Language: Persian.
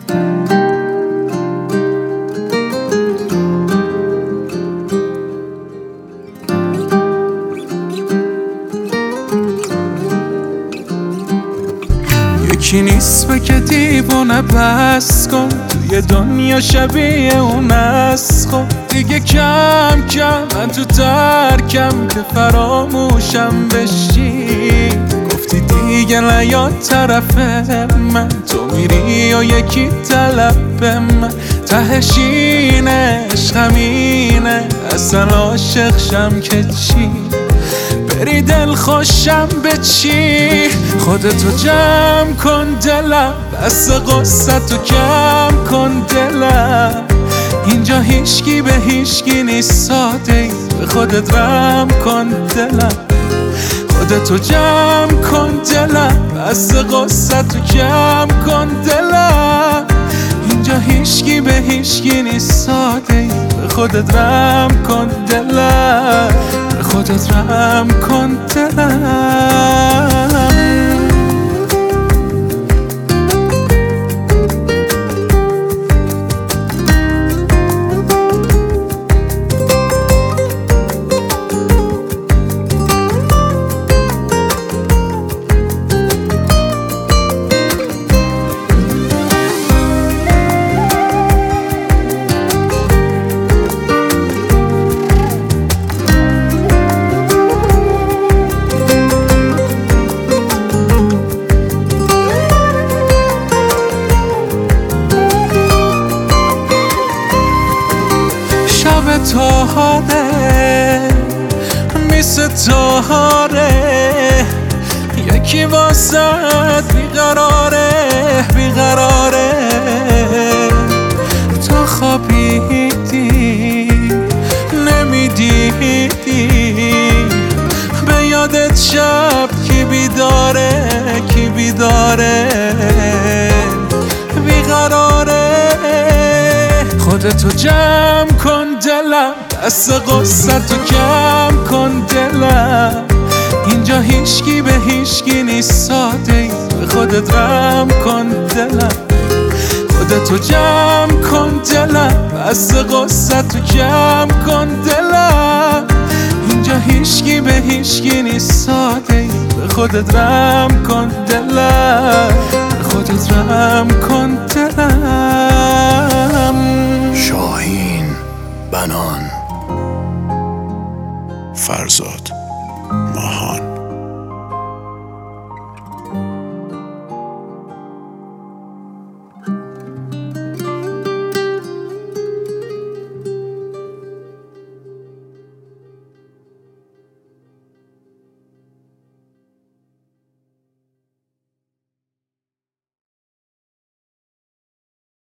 یکی نیست بگه دیوونه بس کن، توی دنیا شبیه اون است. خب دیگه کم کم من تو ترکم که فراموشم بشی. گفتی دیگه نیاد طرف من، تو میری و یکی طلب من. تهش اینه عشقم اینه، اصلا عاشق شم که چی؟ بری دل خوشم به چی؟ خودتو جمع کن دلم، بس غصتو کم کن دلم. اینجا هیچکی به هیچکی نیست ساده ای، به خودت رحم کن دلم. خودتو جمع کن دلم، بس غصتو کم کن دلم. اینجا هیچکی به هیچکی نیست ساده ای، به خودت رحم کن دلم. به خودت رحم کن دلم. تاهاره تاهاره، یکی واسد بیقراره بیقراره. تا خوابیدی نمیدیدی، به یادت شب کی بیداره کی بیداره بیقراره. خودتو جمع کن دلم، دست غصتو کم کن دلم. اینجا هیچکی به هیچکی نیست ساده ای، به خودت رحم کن دلم. خودتو جمع کن دلم، دست غصتو کم کن دلم. اینجا هیچکی به هیچکی نیست ساده ای، به خودت رحم کن دلم.